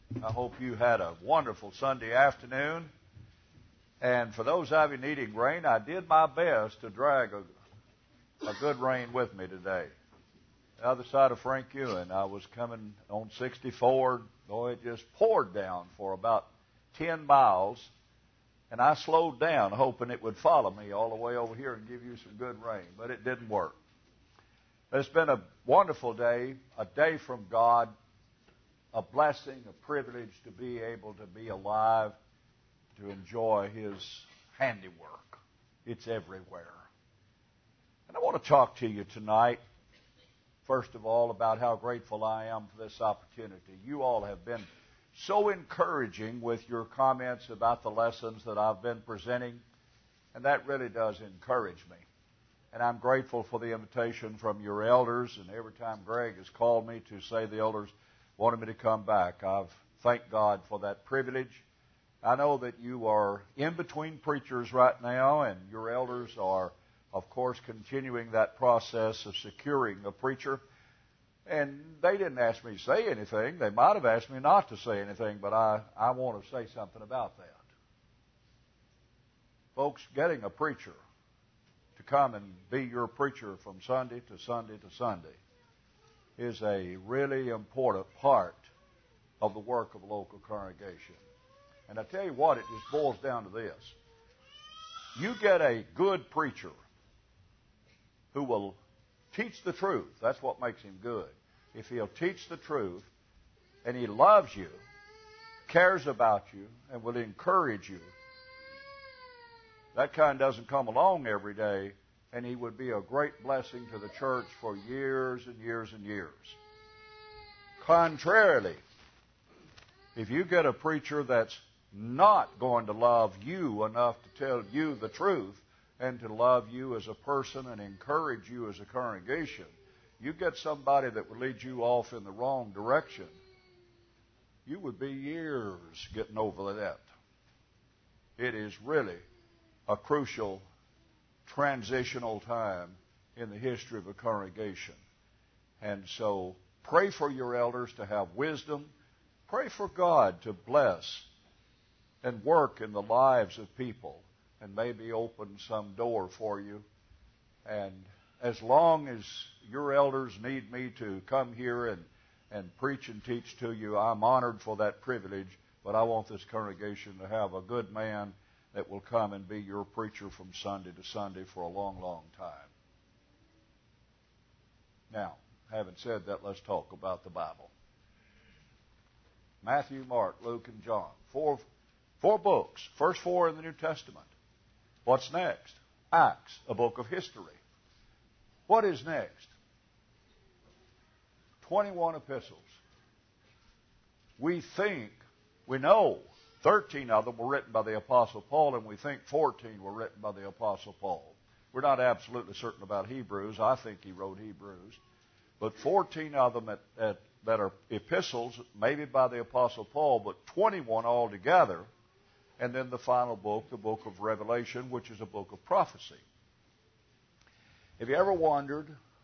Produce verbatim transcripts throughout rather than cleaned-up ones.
I hope you had a wonderful Sunday afternoon. And for those of you needing rain, I did my best to drag a, a good rain with me today. The other side of Frank Ewan, I was coming on sixty-four. Boy, it just poured down for about ten miles. And I slowed down, hoping it would follow me all the way over here and give you some good rain. But it didn't work. It's been a wonderful day, a day from God, a blessing, a privilege to be able to be alive, to enjoy His handiwork. It's everywhere. And I want to talk to you tonight, first of all, about how grateful I am for this opportunity. You all have been so encouraging with your comments about the lessons that I've been presenting, and that really does encourage me. And I'm grateful for the invitation from your elders, and every time Greg has called me to say the elders wanted me to come back, I've thanked God for that privilege. I know that you are in between preachers right now, and your elders are, of course, continuing that process of securing a preacher. And they didn't ask me to say anything. They might have asked me not to say anything, but I, I want to say something about that. Folks, getting a preacher to come and be your preacher from Sunday to Sunday to Sunday is a really important part of the work of a local congregation. And I tell you what, it just boils down to this. You get a good preacher who will teach the truth. That's what makes him good. If he'll teach the truth and he loves you, cares about you, and will encourage you, that kind doesn't come along every day, and he would be a great blessing to the church for years and years and years. Contrarily, if you get a preacher that's not going to love you enough to tell you the truth and to love you as a person and encourage you as a congregation, you get somebody that would lead you off in the wrong direction, you would be years getting over that. It is really a crucial transitional time in the history of a congregation. And so pray for your elders to have wisdom. Pray for God to bless and work in the lives of people and maybe open some door for you. And as long as your elders need me to come here and, and preach and teach to you, I'm honored for that privilege, but I want this congregation to have a good man that will come and be your preacher from Sunday to Sunday for a long, long time. Now, having said that, let's talk about the Bible. Matthew, Mark, Luke, and John. Four, four books. First four in the New Testament. What's next? Acts, a book of history. What is next? twenty-one epistles. We think, we know, thirteen of them were written by the Apostle Paul, and we think fourteen were written by the Apostle Paul. We're not absolutely certain about Hebrews. I think he wrote Hebrews. But fourteen of them at, at, that are epistles, maybe by the Apostle Paul, but twenty-one altogether. And then the final book, the book of Revelation, which is a book of prophecy. Have you ever wondered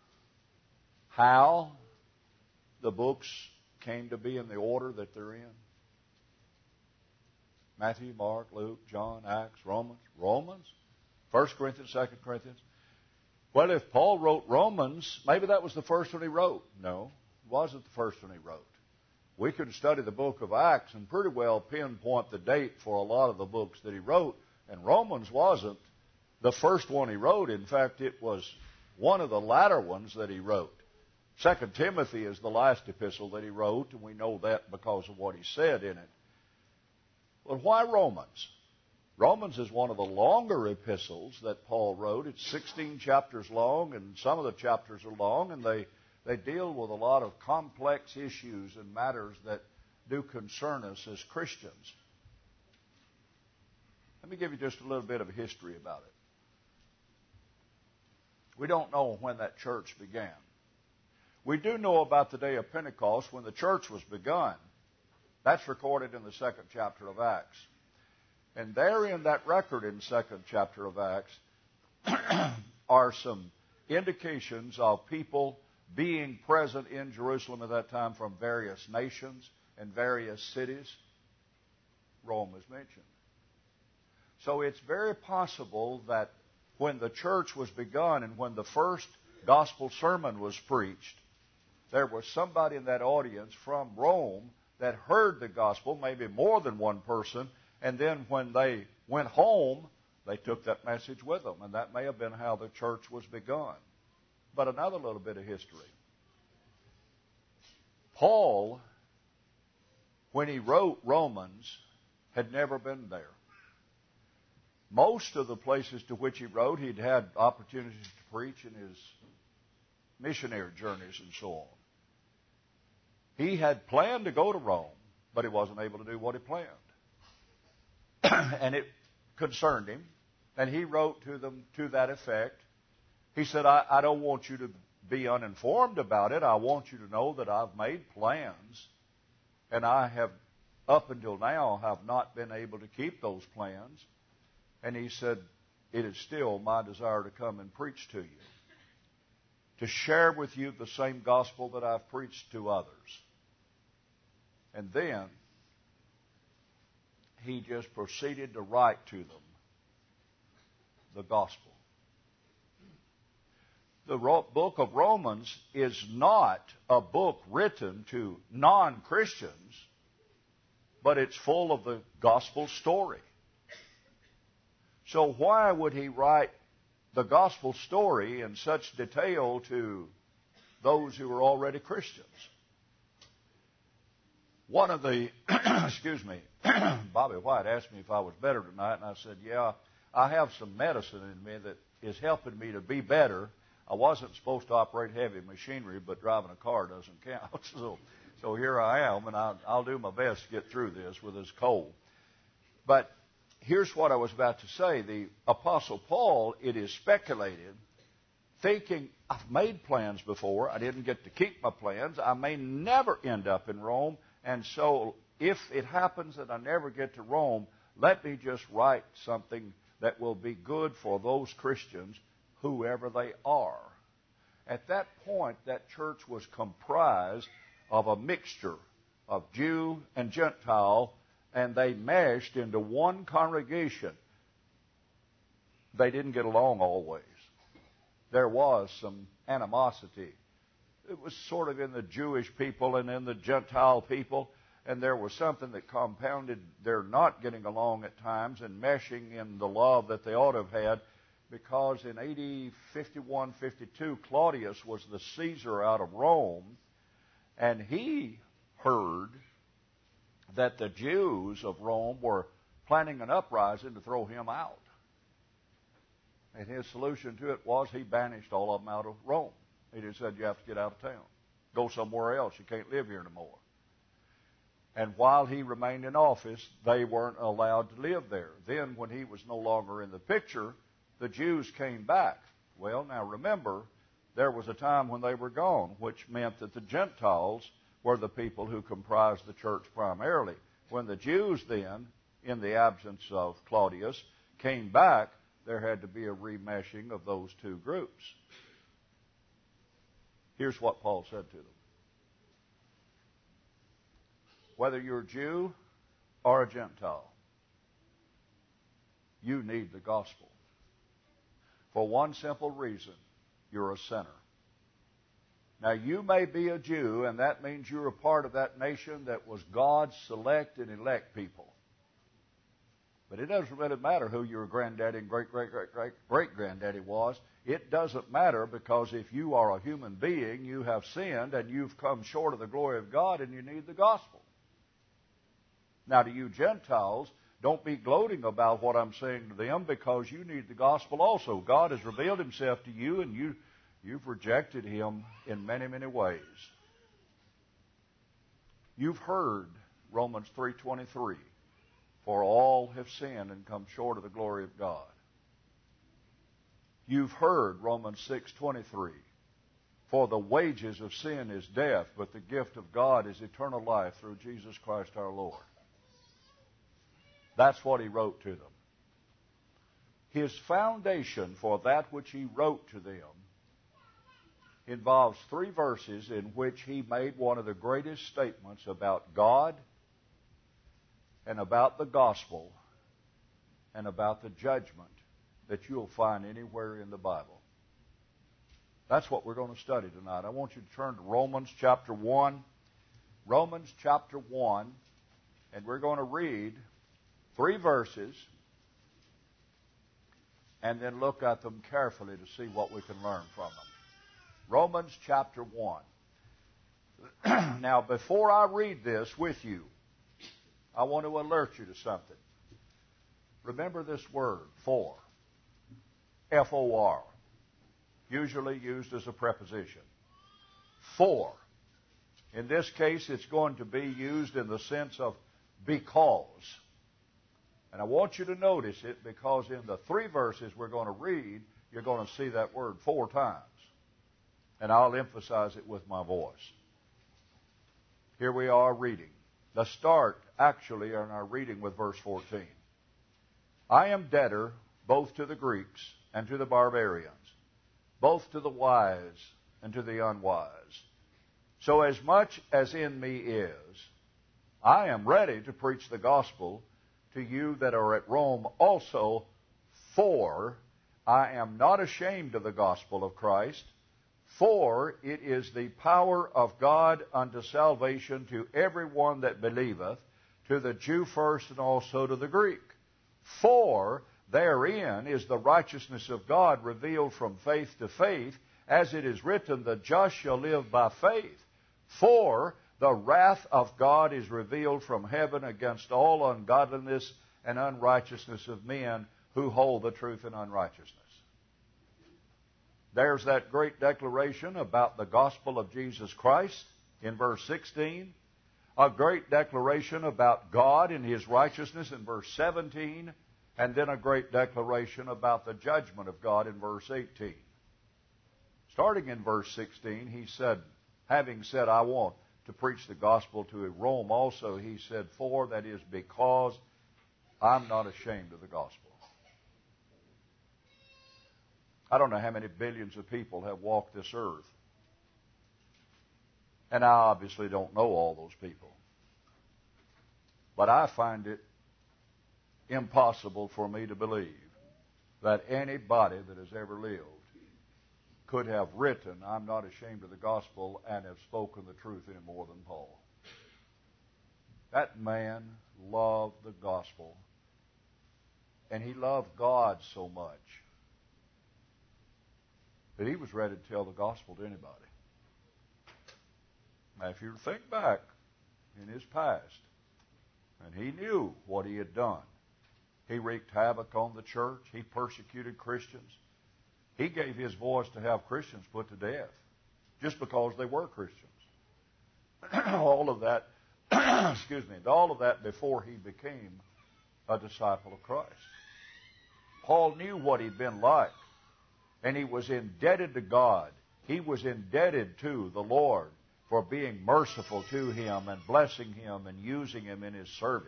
how the books came to be in the order that they're in? Matthew, Mark, Luke, John, Acts, Romans, Romans, First Corinthians, Second Corinthians. Well, if Paul wrote Romans, maybe that was the first one he wrote. No, it wasn't the first one he wrote. We could study the book of Acts and pretty well pinpoint the date for a lot of the books that he wrote, and Romans wasn't the first one he wrote. In fact, it was one of the latter ones that he wrote. Second Timothy is the last epistle that he wrote, and we know that because of what he said in it. But why Romans? Romans is one of the longer epistles that Paul wrote. It's sixteen chapters long, and some of the chapters are long, and they, they deal with a lot of complex issues and matters that do concern us as Christians. Let me give you just a little bit of a history about it. We don't know when that church began. We do know about the day of Pentecost when the church was begun. That's recorded in the second chapter of Acts. And there in that record in the second chapter of Acts are some indications of people being present in Jerusalem at that time from various nations, and various cities, Rome is mentioned. So it's very possible that when the church was begun and when the first gospel sermon was preached, there was somebody in that audience from Rome that heard the gospel, maybe more than one person, and then when they went home, they took that message with them, and that may have been how the church was begun. But another little bit of history. Paul, when he wrote Romans, had never been there. Most of the places to which he wrote, he'd had opportunities to preach in his missionary journeys and so on. He had planned to go to Rome, but he wasn't able to do what he planned. And it concerned him, and he wrote to them to that effect. He said, I, I don't want you to be uninformed about it. I want you to know that I've made plans, and I have, up until now, have not been able to keep those plans. And he said, it is still my desire to come and preach to you, to share with you the same gospel that I've preached to others. And then he just proceeded to write to them the gospel. The book of Romans is not a book written to non-Christians, but it's full of the gospel story. So why would he write the gospel story in such detail to those who were already Christians? One of the, excuse me, Bobby White asked me if I was better tonight, and I said, yeah, I have some medicine in me that is helping me to be better. I wasn't supposed to operate heavy machinery, but driving a car doesn't count. So, so here I am, and I'll, I'll do my best to get through this with this cold. But here's what I was about to say. The Apostle Paul, it is speculated, thinking, I've made plans before. I didn't get to keep my plans. I may never end up in Rome. And so if it happens that I never get to Rome, let me just write something that will be good for those Christians, whoever they are. At that point, that church was comprised of a mixture of Jew and Gentile, and they meshed into one congregation. They didn't get along always. There was some animosity. It was sort of in the Jewish people and in the Gentile people, and there was something that compounded their not getting along at times and meshing in the love that they ought to have had, because in A D fifty-one fifty-two, Claudius was the Caesar out of Rome, and he heard that the Jews of Rome were planning an uprising to throw him out. And his solution to it was he banished all of them out of Rome. He just said, you have to get out of town. Go somewhere else. You can't live here anymore. And while he remained in office, they weren't allowed to live there. Then, when he was no longer in the picture, the Jews came back. Well, now remember, there was a time when they were gone, which meant that the Gentiles were the people who comprised the church primarily. When the Jews then, in the absence of Claudius, came back, there had to be a remeshing of those two groups. Here's what Paul said to them. Whether you're a Jew or a Gentile, you need the gospel. For one simple reason, you're a sinner. Now, you may be a Jew, and that means you're a part of that nation that was God's select and elect people. But it doesn't really matter who your granddaddy and great, great, great, great, great granddaddy was. It doesn't matter, because if you are a human being, you have sinned and you've come short of the glory of God, and you need the gospel. Now, to you Gentiles, don't be gloating about what I'm saying to them, because you need the gospel also. God has revealed himself to you, and you, you've rejected him in many, many ways. You've heard Romans three twenty-three. For all have sinned and come short of the glory of God. You've heard Romans six twenty-three. For the wages of sin is death, but the gift of God is eternal life through Jesus Christ our Lord. That's what he wrote to them. His foundation for that which he wrote to them involves three verses in which he made one of the greatest statements about God and about the gospel and about the judgment that you'll find anywhere in the Bible. That's what we're going to study tonight. I want you to turn to Romans chapter one. Romans chapter one, and we're going to read three verses and then look at them carefully to see what we can learn from them. Romans chapter one. Now, before I read this with you, I want to alert you to something. Remember this word, for. F O R. Usually used as a preposition. For. In this case, it's going to be used in the sense of because. And I want you to notice it because in the three verses we're going to read, you're going to see that word four times. And I'll emphasize it with my voice. Here we are reading. Let's start, actually, in our reading with verse fourteen. I am debtor both to the Greeks and to the barbarians, both to the wise and to the unwise. So as much as in me is, I am ready to preach the gospel to you that are at Rome also, for I am not ashamed of the gospel of Christ, for it is the power of God unto salvation to everyone that believeth, to the Jew first and also to the Greek. For therein is the righteousness of God revealed from faith to faith, as it is written, the just shall live by faith. For the wrath of God is revealed from heaven against all ungodliness and unrighteousness of men who hold the truth in unrighteousness. There's that great declaration about the gospel of Jesus Christ in verse sixteen. A great declaration about God and His righteousness in verse seventeen. And then a great declaration about the judgment of God in verse eighteen. Starting in verse sixteen, he said, having said, I want to preach the gospel to Rome also, he said, for that is because I'm not ashamed of the gospel. I don't know how many billions of people have walked this earth. And I obviously don't know all those people. But I find it impossible for me to believe that anybody that has ever lived could have written, I'm not ashamed of the gospel, and have spoken the truth any more than Paul. That man loved the gospel, and he loved God so much that he was ready to tell the gospel to anybody. Now, if you think back in his past, and he knew what he had done, he wreaked havoc on the church. He persecuted Christians. He gave his voice to have Christians put to death just because they were Christians. all of that, excuse me, all of that before he became a disciple of Christ. Paul knew what he'd been like, and he was indebted to God. He was indebted to the Lord for being merciful to him and blessing him and using him in his service.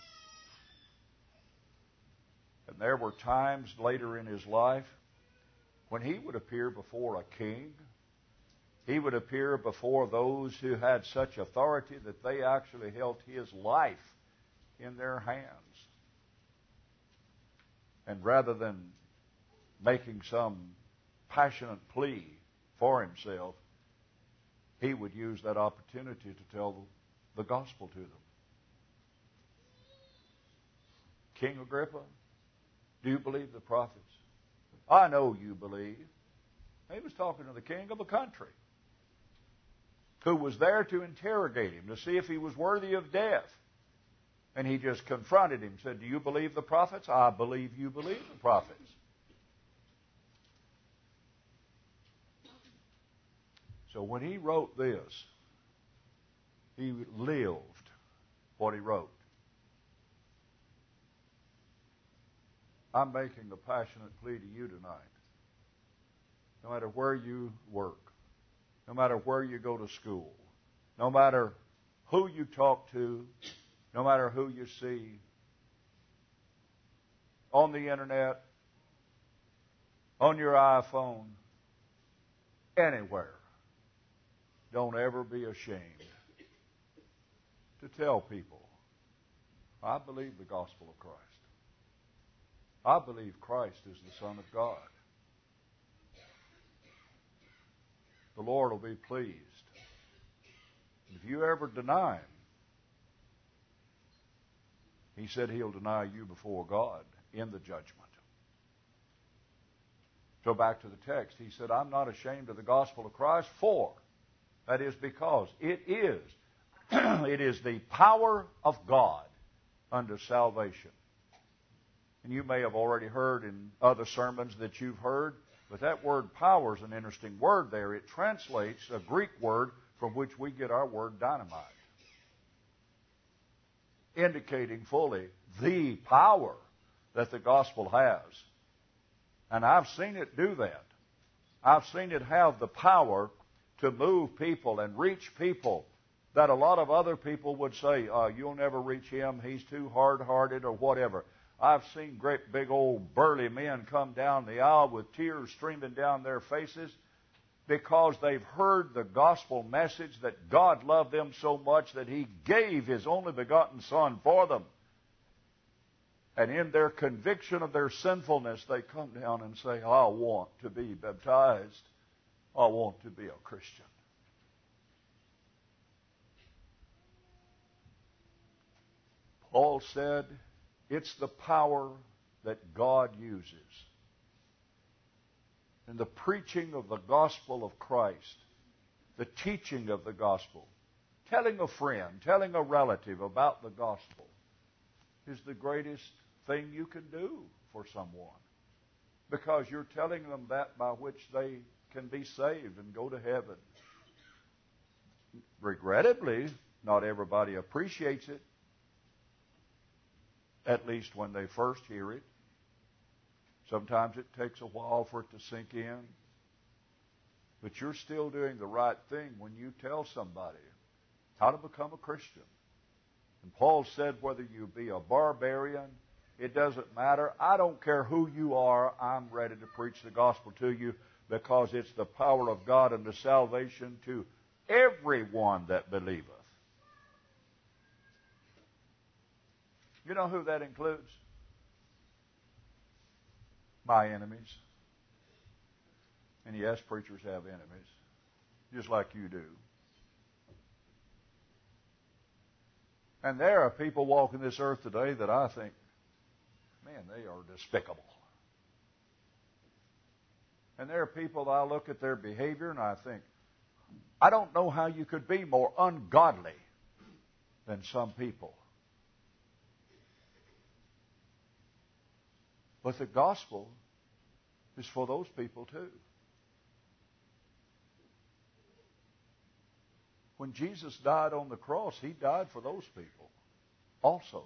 And there were times later in his life when he would appear before a king. He would appear before those who had such authority that they actually held his life in their hands. And rather than making some passionate plea for himself, he would use that opportunity to tell the gospel to them. King Agrippa, do you believe the prophets? I know you believe. He was talking to the king of a country who was there to interrogate him, to see if he was worthy of death. And he just confronted him, said, do you believe the prophets? I believe you believe the prophets. So when he wrote this, he lived what he wrote. I'm making a passionate plea to you tonight. No matter where you work, no matter where you go to school, no matter who you talk to, no matter who you see on the internet, on your iPhone, anywhere, don't ever be ashamed to tell people, I believe the gospel of Christ. I believe Christ is the Son of God. The Lord will be pleased. If you ever deny Him, He said He'll deny you before God in the judgment. So back to the text. He said, I'm not ashamed of the gospel of Christ, for, that is because, it is, it is the power of God unto salvation. And you may have already heard in other sermons that you've heard, but that word power is an interesting word there. It translates a Greek word from which we get our word dynamite, indicating fully the power that the gospel has. And I've seen it do that. I've seen it have the power to move people and reach people that a lot of other people would say, uh, you'll never reach him, he's too hard-hearted or whatever. I've seen great big old burly men come down the aisle with tears streaming down their faces because they've heard the gospel message that God loved them so much that He gave His only begotten Son for them. And in their conviction of their sinfulness, they come down and say, I want to be baptized. I want to be a Christian. Paul said, it's the power that God uses. And the preaching of the gospel of Christ, the teaching of the gospel, telling a friend, telling a relative about the gospel, is the greatest thing you can do for someone. Because you're telling them that by which they can be saved and go to heaven. Regrettably, not everybody appreciates it, at least when they first hear it. Sometimes it takes a while for it to sink in. But you're still doing the right thing when you tell somebody how to become a Christian. And Paul said, whether you be a barbarian, it doesn't matter. I don't care who you are. I'm ready to preach the gospel to you because it's the power of God unto salvation to everyone that believeth. You know who that includes? My enemies. And yes, preachers have enemies, just like you do. And there are people walking this earth today that I think, man, they are despicable. And there are people that I look at their behavior and I think, I don't know how you could be more ungodly than some people. But the gospel is for those people too. When Jesus died on the cross, He died for those people also.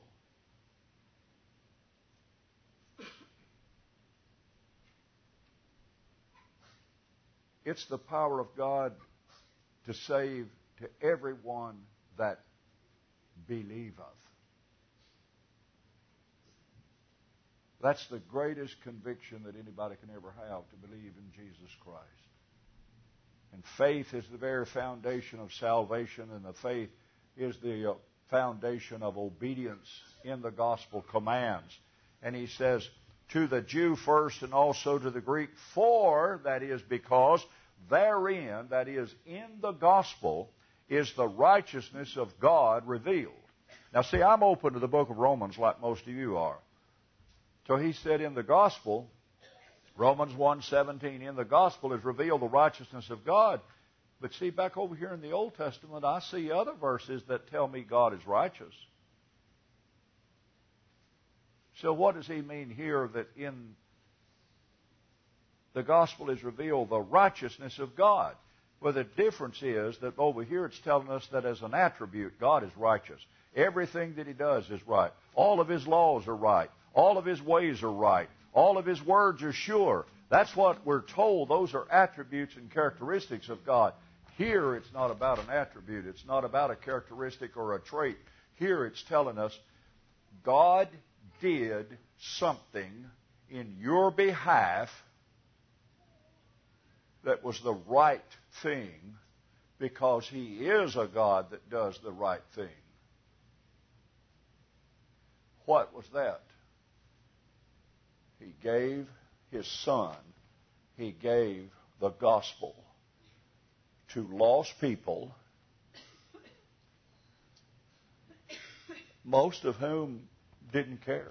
It's the power of God to save to everyone that believeth. That's the greatest conviction that anybody can ever have, to believe in Jesus Christ. And faith is the very foundation of salvation, and the faith is the uh, foundation of obedience in the gospel commands. And he says, to the Jew first and also to the Greek, for, that is because, therein, that is in the gospel, is the righteousness of God revealed. Now see, I'm open to the book of Romans like most of you are. So he said in the gospel, Romans one seventeen, in the gospel is revealed the righteousness of God. But see, back over here in the Old Testament, I see other verses that tell me God is righteous. So what does he mean here that in the gospel is revealed the righteousness of God? Well, the difference is that over here it's telling us that as an attribute, God is righteous. Everything that He does is right. All of His laws are right. All of His ways are right. All of His words are sure. That's what we're told. Those are attributes and characteristics of God. Here it's not about an attribute. It's not about a characteristic or a trait. Here it's telling us God did something in your behalf that was the right thing because He is a God that does the right thing. What was that? He gave His Son. He gave the gospel to lost people, most of whom didn't care.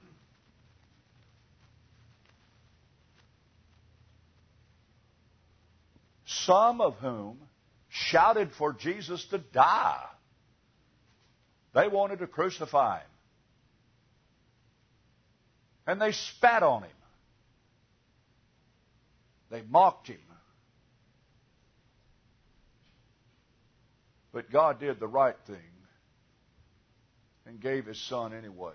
Some of whom shouted for Jesus to die. They wanted to crucify Him. And they spat on Him. They mocked Him. But God did the right thing and gave His Son anyway.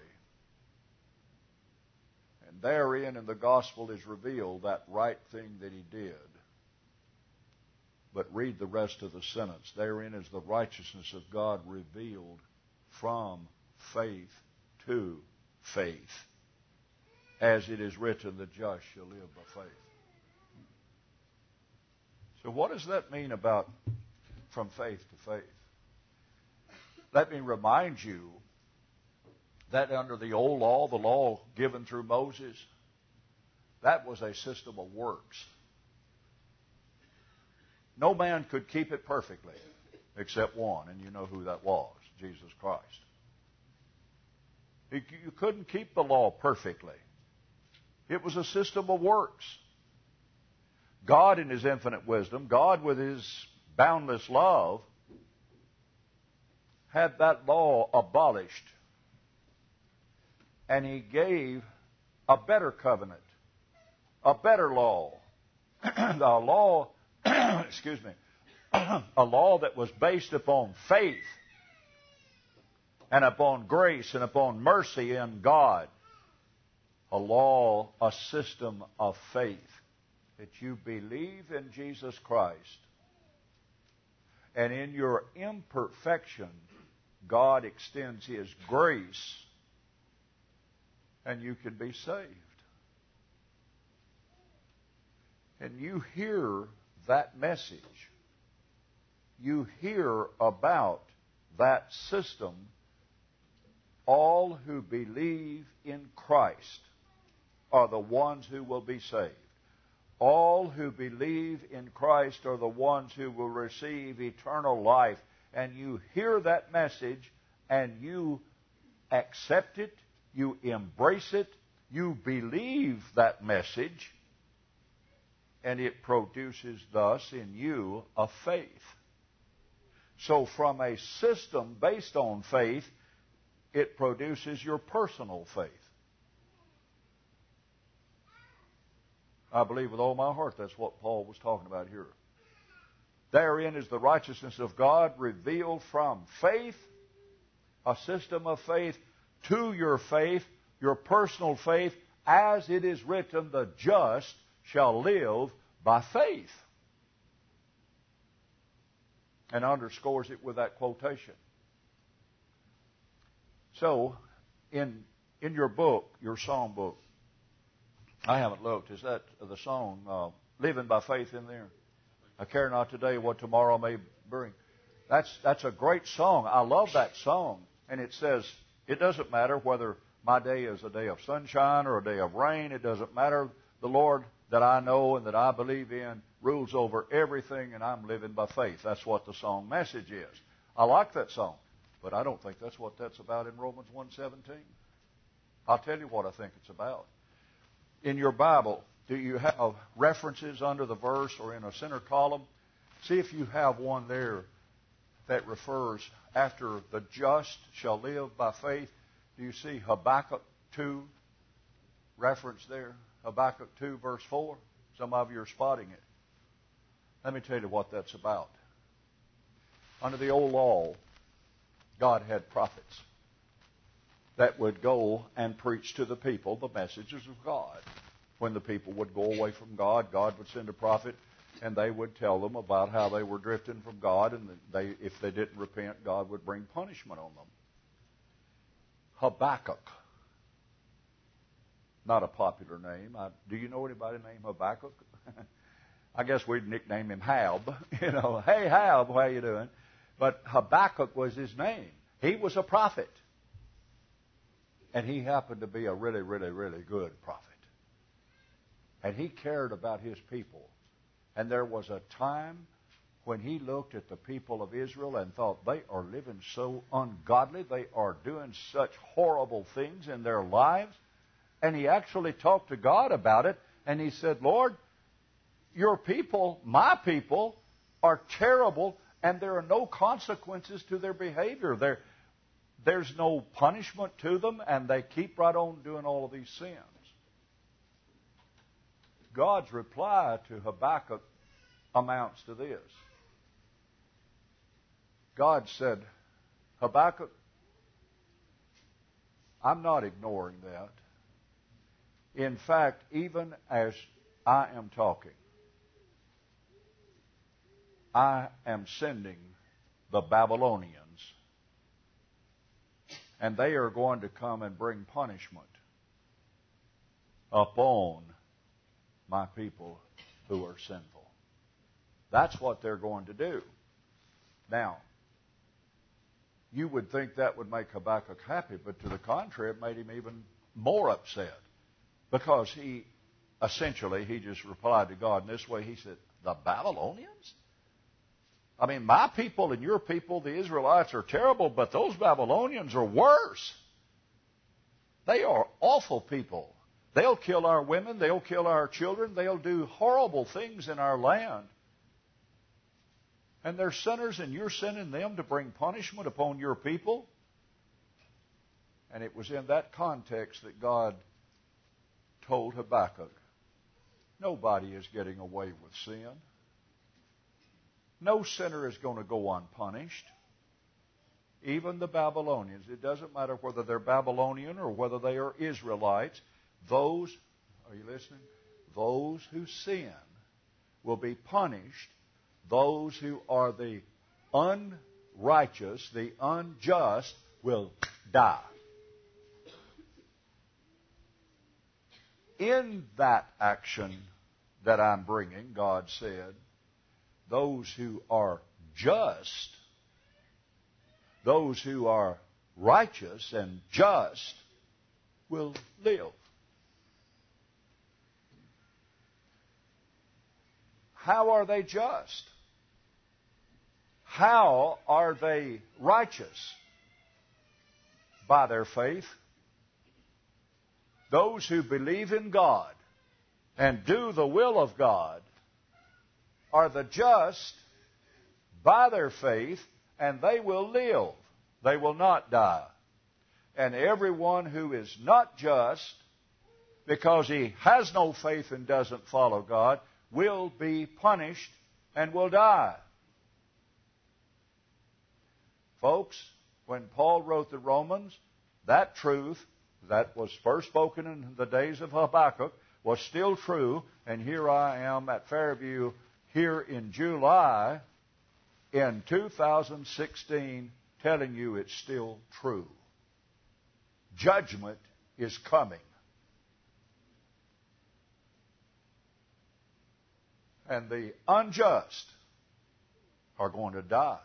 And therein in the gospel is revealed that right thing that He did. But read the rest of the sentence. Therein is the righteousness of God revealed from faith to faith. As it is written, the just shall live by faith. So what does that mean about from faith to faith? Let me remind you that under the old law, the law given through Moses, that was a system of works. No man could keep it perfectly except one, and you know who that was, Jesus Christ. You couldn't keep the law perfectly. It was a system of works. God in His infinite wisdom, God with His boundless love, had that law abolished. And He gave a better covenant, a better law. A law, excuse me, a law that was based upon faith and upon grace and upon mercy in God. A law, a system of faith. That you believe in Jesus Christ. And in your imperfection, God extends His grace. And you can be saved. And you hear that message. You hear about that system. All who believe in Christ are the ones who will be saved. All who believe in Christ are the ones who will receive eternal life. And you hear that message and you accept it, you embrace it, you believe that message, and it produces thus in you a faith. So from a system based on faith, it produces your personal faith. I believe with all my heart that's what Paul was talking about here. Therein is the righteousness of God revealed from faith, a system of faith, to your faith, your personal faith, as it is written, the just shall live by faith. And underscores it with that quotation. So, in in your book, your song book, I haven't looked. Is that the song, uh, Living by Faith, in there? I care not today what tomorrow may bring. That's that's a great song. I love that song. And it says, it doesn't matter whether my day is a day of sunshine or a day of rain. It doesn't matter. The Lord that I know and that I believe in rules over everything, and I'm living by faith. That's what the song message is. I like that song, but I don't think that's what that's about in Romans one seventeen. I'll tell you what I think it's about. In your Bible, do you have references under the verse or in a center column? See if you have one there that refers after the just shall live by faith. Do you see Habakkuk two reference there? Habakkuk two verse four. Some of you are spotting it. Let me tell you what that's about. Under the old law, God had prophets that would go and preach to the people the messages of God. When the people would go away from God, God would send a prophet, and they would tell them about how they were drifting from God, and they, if they didn't repent, God would bring punishment on them. Habakkuk. Not a popular name. I, do you know anybody named Habakkuk? I guess we'd nickname him Hab. You know, hey, Hab, how you doing? But Habakkuk was his name. He was a prophet. And he happened to be a really, really, really good prophet. And he cared about his people. And there was a time when he looked at the people of Israel and thought, they are living so ungodly. They are doing such horrible things in their lives. And he actually talked to God about it. And he said, Lord, your people, my people, are terrible, and there are no consequences to their behavior. There, there's no punishment to them, and they keep right on doing all of these sins. God's reply to Habakkuk amounts to this. God said, Habakkuk, I'm not ignoring that. In fact, even as I am talking, I am sending the Babylonians, and they are going to come and bring punishment upon my people who are sinful. That's what they're going to do. Now, you would think that would make Habakkuk happy, but to the contrary, it made him even more upset. Because he, essentially, he just replied to God in this way. He said, the Babylonians? I mean, my people and your people, the Israelites, are terrible, but those Babylonians are worse. They are awful people. They'll kill our women. They'll kill our children. They'll do horrible things in our land. And they're sinners, and you're sending them to bring punishment upon your people? And it was in that context that God told Habakkuk, nobody is getting away with sin. No sinner is going to go unpunished. Even the Babylonians. It doesn't matter whether they're Babylonian or whether they are Israelites. Those, are you listening? Those who sin will be punished. Those who are the unrighteous, the unjust, will die. In that action that I'm bringing, God said, those who are just, those who are righteous and just will live. How are they just? How are they righteous? By their faith. Those who believe in God and do the will of God are the just by their faith, and they will live. They will not die. And everyone who is not just, because he has no faith and doesn't follow God, will be punished and will die. Folks, when Paul wrote the Romans, that truth that was first spoken in the days of Habakkuk was still true, and here I am at Fairview here in July in two thousand sixteen telling you it's still true. Judgment is coming. And the unjust are going to die.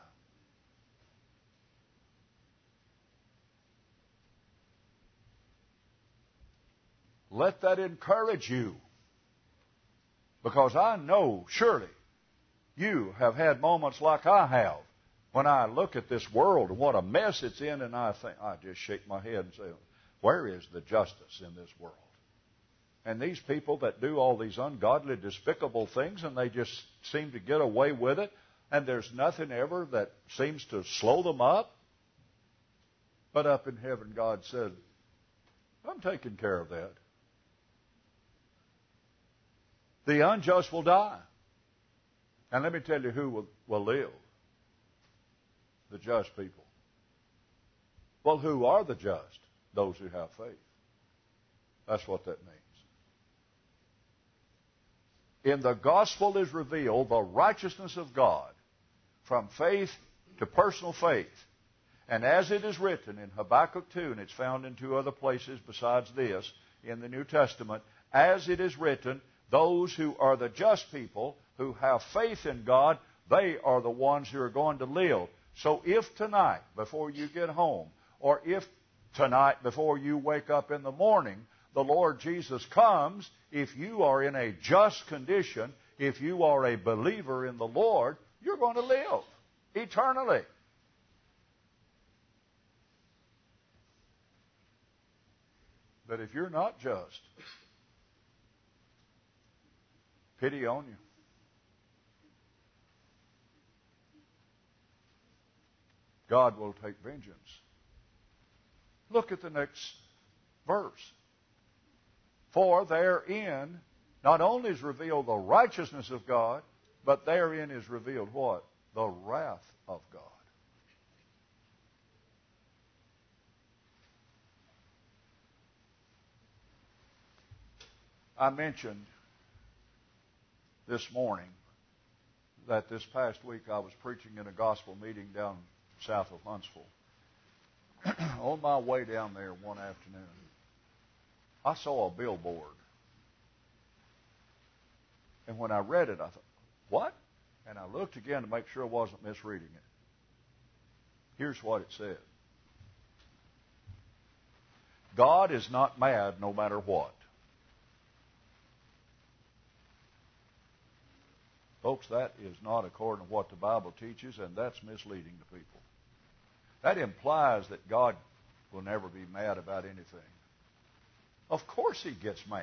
Let that encourage you. Because I know, surely, you have had moments like I have when I look at this world and what a mess it's in, and I think, I just shake my head and say, where is the justice in this world? And these people that do all these ungodly, despicable things, and they just seem to get away with it, and there's nothing ever that seems to slow them up. But up in heaven, God said, I'm taking care of that. The unjust will die. And let me tell you who will, will live. The just people. Well, who are the just? Those who have faith. That's what that means. In the gospel is revealed the righteousness of God from faith to personal faith. And as it is written in Habakkuk two, and it's found in two other places besides this in the New Testament, as it is written, those who are the just people, who have faith in God, they are the ones who are going to live. So if tonight, before you get home, or if tonight before you wake up in the morning, the Lord Jesus comes, if you are in a just condition, if you are a believer in the Lord, you're going to live eternally. But if you're not just, pity on you. God will take vengeance. Look at the next verse. For therein not only is revealed the righteousness of God, but therein is revealed what? The wrath of God. I mentioned this morning that this past week I was preaching in a gospel meeting down south of Huntsville. On my way down there one afternoon, I saw a billboard. And when I read it, I thought, what? And I looked again to make sure I wasn't misreading it. Here's what it said. God is not mad no matter what. Folks, that is not according to what the Bible teaches, and that's misleading to people. That implies that God will never be mad about anything. Of course He gets mad.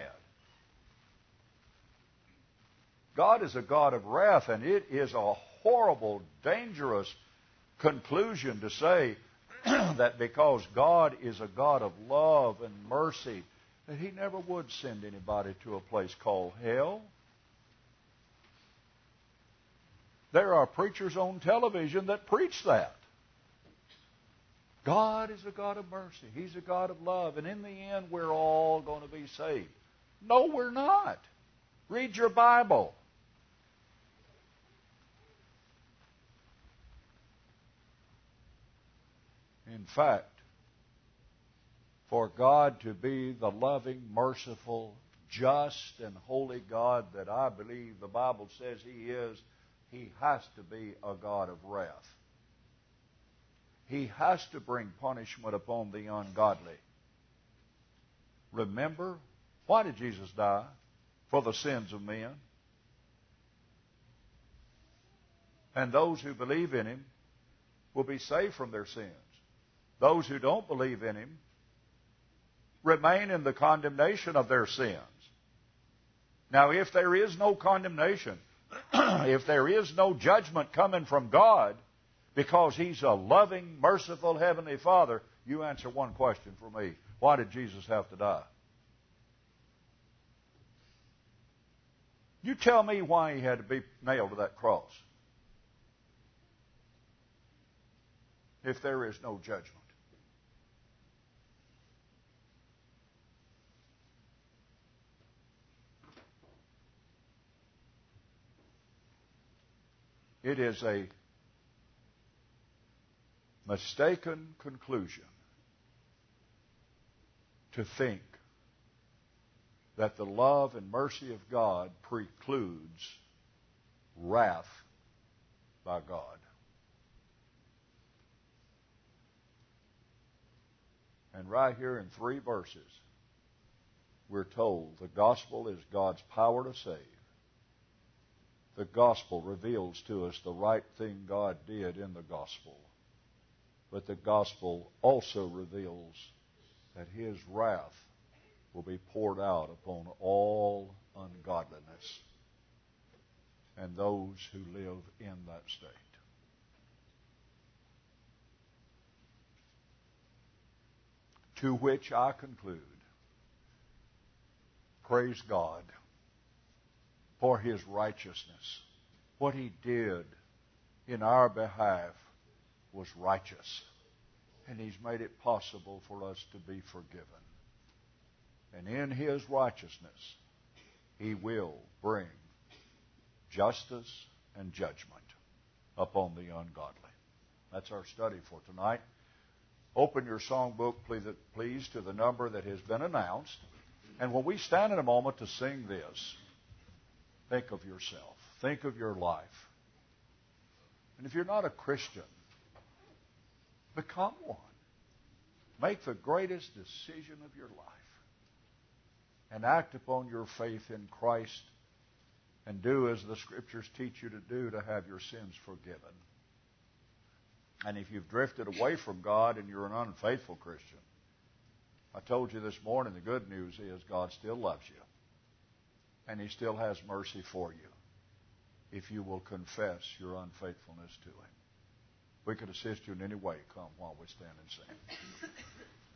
God is a God of wrath, and it is a horrible, dangerous conclusion to say that because God is a God of love and mercy, that He never would send anybody to a place called hell. There are preachers on television that preach that. God is a God of mercy. He's a God of love. And in the end, we're all going to be saved. No, we're not. Read your Bible. In fact, for God to be the loving, merciful, just, and holy God that I believe the Bible says He is, He has to be a God of wrath. He has to bring punishment upon the ungodly. Remember, why did Jesus die? For the sins of men. And those who believe in Him will be saved from their sins. Those who don't believe in Him remain in the condemnation of their sins. Now, if there is no condemnation, if there is no judgment coming from God, because He's a loving, merciful Heavenly Father, you answer one question for me. Why did Jesus have to die? You tell me why He had to be nailed to that cross. If there is no judgment. It is a mistaken conclusion to think that the love and mercy of God precludes wrath by God. And right here in three verses, we're told the gospel is God's power to save. The gospel reveals to us the right thing God did in the gospel. But the gospel also reveals that His wrath will be poured out upon all ungodliness and those who live in that state. To which I conclude, praise God for His righteousness. What He did in our behalf was righteous. And He's made it possible for us to be forgiven. And in His righteousness, He will bring justice and judgment upon the ungodly. That's our study for tonight. Open your songbook, please, to the number that has been announced. And when we stand in a moment to sing this, think of yourself. Think of your life. And if you're not a Christian, become one. Make the greatest decision of your life. And act upon your faith in Christ. And do as the Scriptures teach you to do to have your sins forgiven. And if you've drifted away from God and you're an unfaithful Christian, I told you this morning the good news is God still loves you. And He still has mercy for you if you will confess your unfaithfulness to Him. If we could assist you in any way, come while we stand and sing.